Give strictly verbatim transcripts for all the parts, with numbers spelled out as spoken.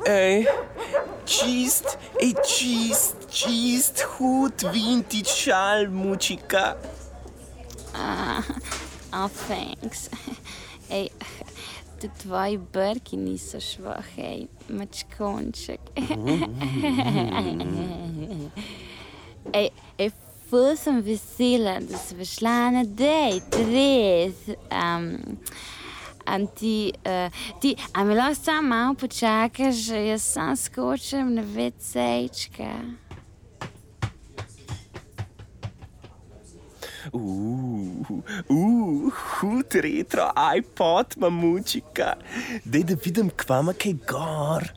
Ej, čist, ej, čist, čist, hud, vintage šal, mučika. Ah, oh, thanks. Ej, tudi tvoji brki niso švah, ej, mačkonček. Ej, ej, ful sem vesela, da sva šla na dejt, res. Um, Am ti, uh, ti, a mi lahko sam malo počakaš, jaz sam skočim na vecejčka. Uuu, uh, hud retro iPod, mamučika. Dej, da vidim, kva ima kaj gor.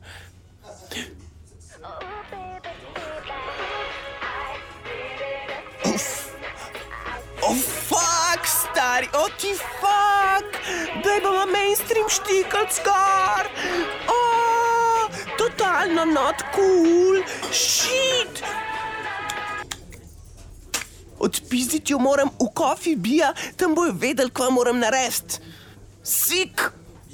Oh, fuck, stari, oh, ti fuck! Daj bomo mainstream štikalt gor! Oh, totalno not cool! Shit! Odpizditi jo moram v Coffee Bija, tam bojo vedeli, kva moram narediti. Sik!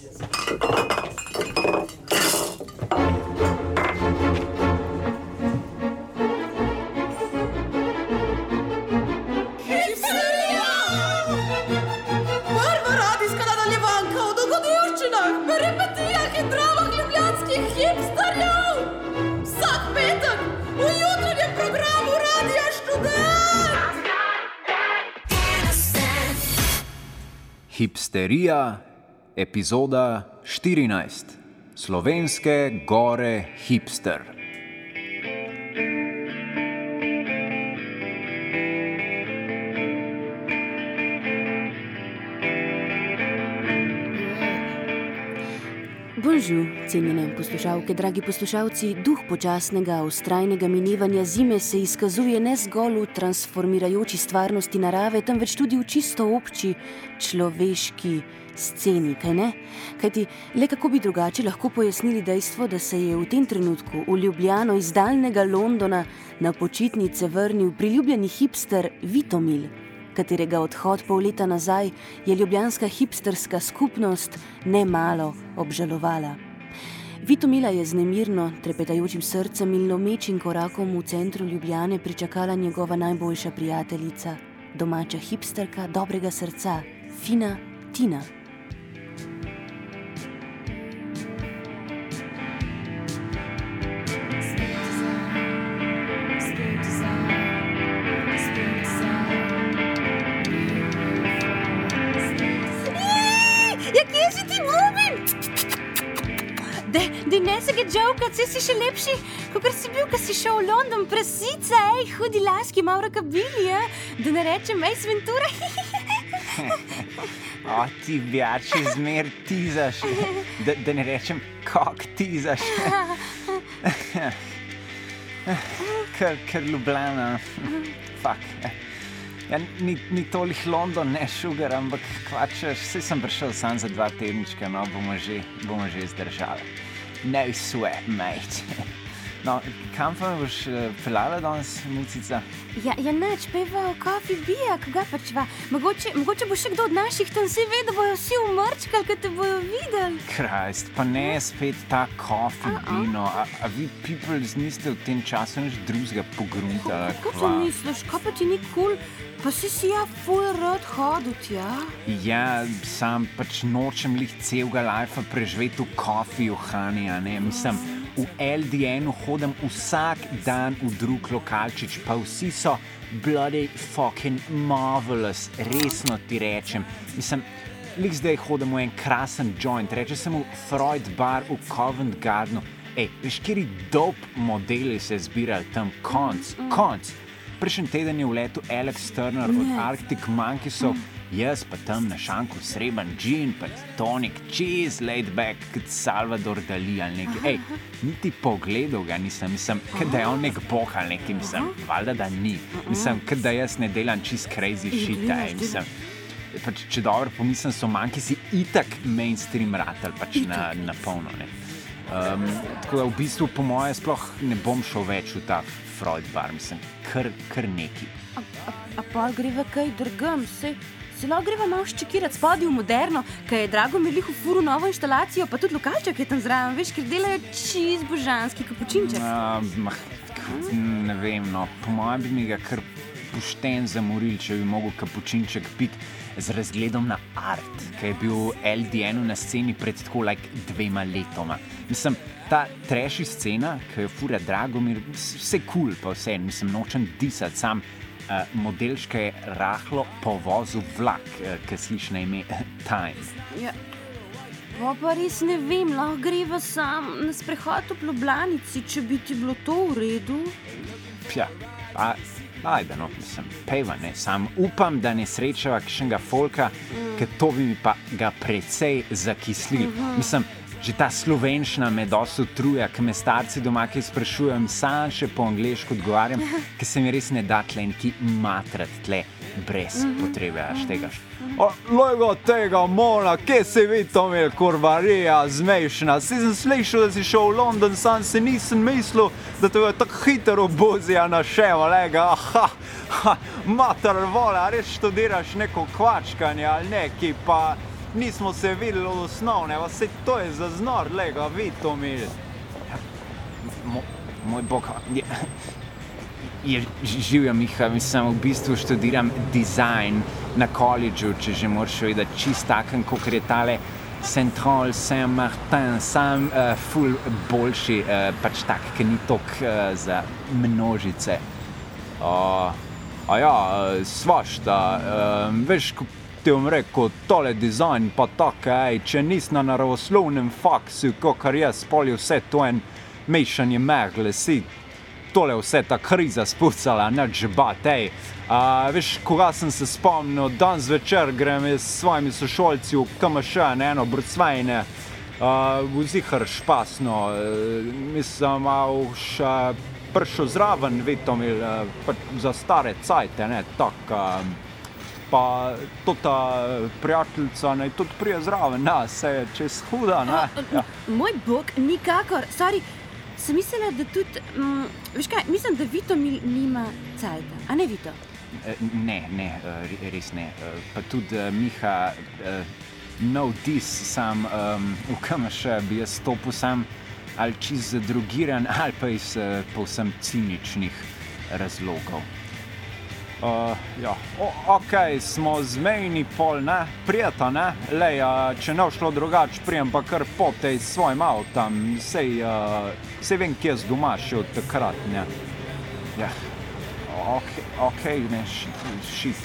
Hipsterija, epizoda štirinajst. Slovenske gore hipster. Bonjour, cenjene poslušalke, dragi poslušalci. Duh počasnega, vztrajnega minevanja zime se izkazuje ne zgolj v transformirajoči stvarnosti narave, temveč tudi v čisto obči človeški sceni, kaj ne? Kajti, le kako bi drugače lahko pojasnili dejstvo, da se je v tem trenutku v Ljubljano iz daljnega Londona na počitnice vrnil priljubljeni hipster Vitomil, katerega odhod pol leta nazaj je ljubljanska hipsterska skupnost nemalo obžalovala. Vitomila je z nemirno, trepetajočim srcem in lomečim korakom v centru Ljubljane pričakala njegova najboljša prijateljica, domača hipsterka dobrega srca, fina Tina. Dej, ne se ga džavkat, saj si še lepši, kakor si bil, ko si šel v London prasica, ej, hudi laski, malo rokabili, ja? Da ne rečem, ej, Sventura. O, ti bjači zmer tizaš, da, da ne rečem, kak tizaš. Ker, ker Ljubljana, fak. Ja, ni, ni tolih London, ne šugar, ampak kvačeš, saj sem prišel sam za dva tednička, no, bomo že, bomo že zdržali. No sweat, mate. No, kam pa boš uh, pelala danes, mucica? Ja, ja neč, peva v Coffee Bija, koga pač va. Mogoče, mogoče bo še kdo od naših tam si ve, da bojo vsi umrčkali, kad te bojo videli. Krajst, pa ne spet ta Coffee Bino. A, a vi peoples niste v tem času nič drugega pogruntali? Kako to misliš, kaj pa ti ni cool? Pa si si ja ful rad hodil, ja? Ja, sam pač nočem lih celega lajfa preživeti v Coffee Ohanja, ne, mislim, v L D N-u hodim vsak dan v drug lokalčič, pa vsi so bloody fucking marvelous, resno ti rečem. Mislim, lih zdaj hodim v en krasen joint, reče se mu Freud bar v Covent Gardenu. Ej, veš, kjeri dope modeli se zbirali tam, konc, konc. Prejšnji teden je v letu Alex Turner od Arctic Monkeysov, jaz pa tam na šanku sreban džin, pa tonik, cheese, laid back, kot Salvador Dali ali nekaj. Ej, niti pogledal ga nisem, mislim, kad da je on nek boh ali nekaj, mislim, valjda da ni. Mislim, kad da jaz ne delam čist crazy shit, ej, mislim. Pač, če dobro pomislim, so Monkeysi itak mainstream ratal, pač na, na polno, ne. Um, tako da v bistvu po moje sploh ne bom šel več v ta Freud bar, mislim, kar, kar neki. A, a, a pa greva kaj drugam, se, Se lahko greva malo ščekirati spodaj v Moderno, ker je Drago mi liho furu novo inštalacijo, pa tudi lokalček je tam zraven, veš, ker delajo čist božanski kapučinček. Uh, ne vem, no, po mojem bi mi ga kar pošten zamoril, če bi mogel kapučinček pit z razgledom na art, ki je bil L D N na sceni pred tako like dvema letoma. Mislim, ta treši scena, ki jo fura Dragomir, vse cool pa vse, mislim, nočem disati, sam uh, modelčka je rahlo povozil vlak, uh, ki sliši na ime Time. Ja. Pa pa res ne vem, lahko greva sam na sprehod v Ljubljanici, če bi ti bilo to v redu. Ja, pa ajde, no, mislim, pejva, ne, sam upam, da ne srečava kakšnega folka, mm. ker to bi mi pa ga precej zakislil. Mm-hmm. Mislim, že ta slovenščina me dosti utruja, ker me starci doma kaj sprašujem, sam še po angleško odgovarjam, ker se mi res ne da tle neki matrat tle brez mm-hmm. potrebe, až tega. Lojgo tega, Mona, kje si vi to imel, kurvarija, zmešna? Si sem slišal, da si šel v London, sam se nisem mislil, da te je tako hitro obuzija na šema, lega, aha, ha, mater vola, res študiraš neko kvačkanje ali neki, pa nismo se videli od osnovne, pa se to je za znor, lega, vi to imel. Mo, moj bog, je, je živjo Miha, mislim, v bistvu študiram dizajn na koledžu, če že moraš vedeti, čist taken, kakor je tale Central Saint-Martin, sam uh, ful boljši, uh, pač tak, ki ni tok uh, za množice. Uh, a ja, uh, svašta, uh, veš, ko ti bom rekel, tole dizajn pa tako, ej, če nis na naravoslovnem faksu, kakor jaz, pol je vse to en mešanje megle, si tole vse ta kriza spucala, nič bat, ej. Uh, veš, koga sem se spomnil, dan zvečer grem s svojimi sošolci v K M Š na eno brucvajne, uh, v zihar špasno, uh, mislim, a už uh, prišel zraven, Vitomil, uh, pa za stare cajte, ne, tak, uh, pa tota prijateljica naj tudi prije zraven, na, se je čez huda, ne. Ja. Moj bog, nikakor, sorry, sem mislila, da tudi, um, veš kaj, mislim, da Vito nima cajta, a ne Vito? Ne, ne, res ne. Pa tudi Miha, no dis, sam um, v K M Š bi jaz stopil sam ali čist zadrugiran, ali pa iz povsem ciničnih razlogov. Uh, ja, o, ok, smo zmejni pol, ne, prijeta, ne, lej, če ne šlo drugače, prijem pa kar potej s svojim avtom, sej, uh, sej vem, kje z doma še od takrat, ne. Ja. Ok, ok, ne, shit, shit.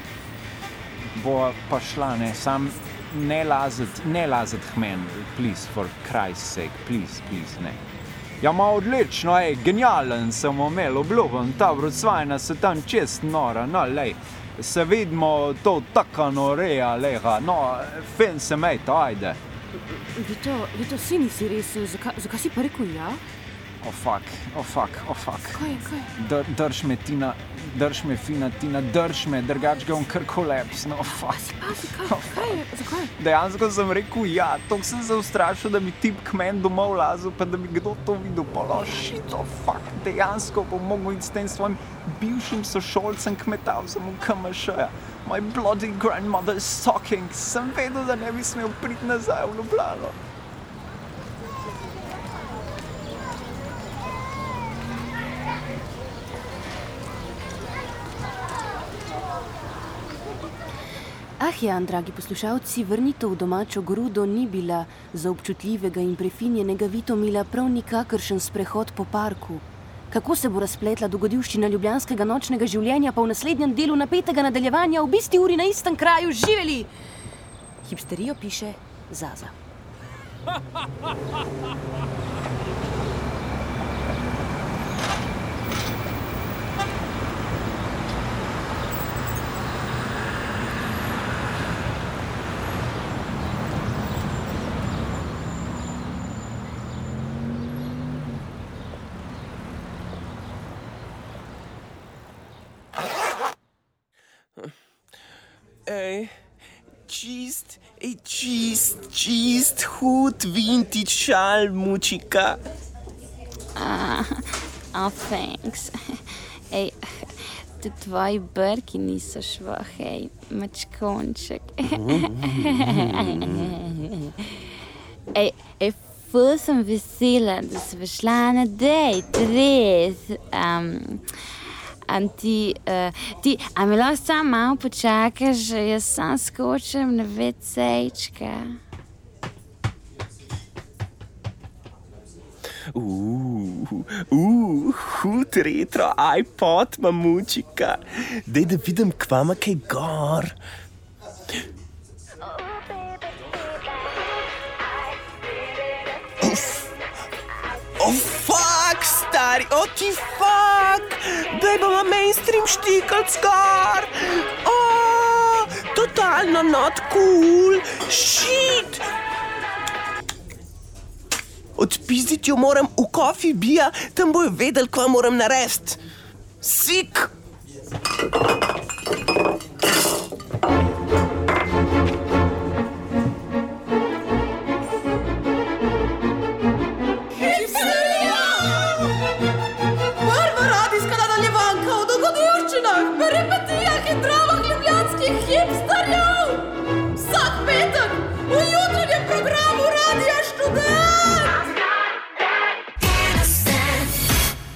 Bo pa šla, ne, sam ne lazet, ne lazet k men, please, for Christ's sake, please, please, ne. Ja, ma odlično, ej, genialen sem imel, obljubim, ta brucvajna se tam čest nora, no, lej, se vidimo to taka noreja, lega, no, fin se mejta, ajde. Vito, Vito, si nisi resil, zakaj, zakaj si pa rekel ja? Oh, fuck, oh, fuck, oh, fuck. Kaj, kaj? Dr, drž me, Tina, drž me, fina, Tina, drž me, drugač ga bom kar koleps, no, fuck. Pazi, pazi, kaj, kaj je, zakaj? Dejansko sem rekel ja, tok sem se ustrašil, da bi tip k meni domov lazil, pa da bi kdo to videl, pa no, shit, oh, fuck, dejansko bom mogel iti s tem svojim bivšim sošolcem kmetavcem v K M Š-ja. My bloody grandmother is talking, sem vedel, da ne bi smel priti nazaj v Ljubljano. Ah ja, dragi poslušalci, vrnitev v domačo grudo ni bila za občutljivega in prefinjenega Vitomila prav nikakršen sprehod po parku. Kako se bo razpletla dogodivščina ljubljanskega nočnega življenja, pa v naslednjem delu napetega nadaljevanja v isti uri na istem kraju živeli! Hipsterijo piše Zaza. Ej, čist, ej, čist, čist, hud vintage šal, mučika. Ah, oh, thanks. Ej, tudi tvoji brki niso šlo, hej, mačkonček. Ej, ej, ful sem vesela, da sem šla na dejt, res. Um, um, ti, uh, ti, a mi lahko samo malo počakaš, jaz sam skočim na vecejčka. Uh, uh, hud retro iPod, mamučika. Dej, da vidim k vama kaj gor. Uf. Oh, fuck, stari, oh, ti fuck. Dej, bomo mainstream štikalt skor. Oh, totalno not cool. Shit. Odpizditi jo moram v Coffee Bija, tam bojo vedeli, kva moram narediti. Sik! Hipsterija! Prva radijska nadaljevanka o dogodivščinah, peripetijah in dramah ljubljanskih hipsterjev!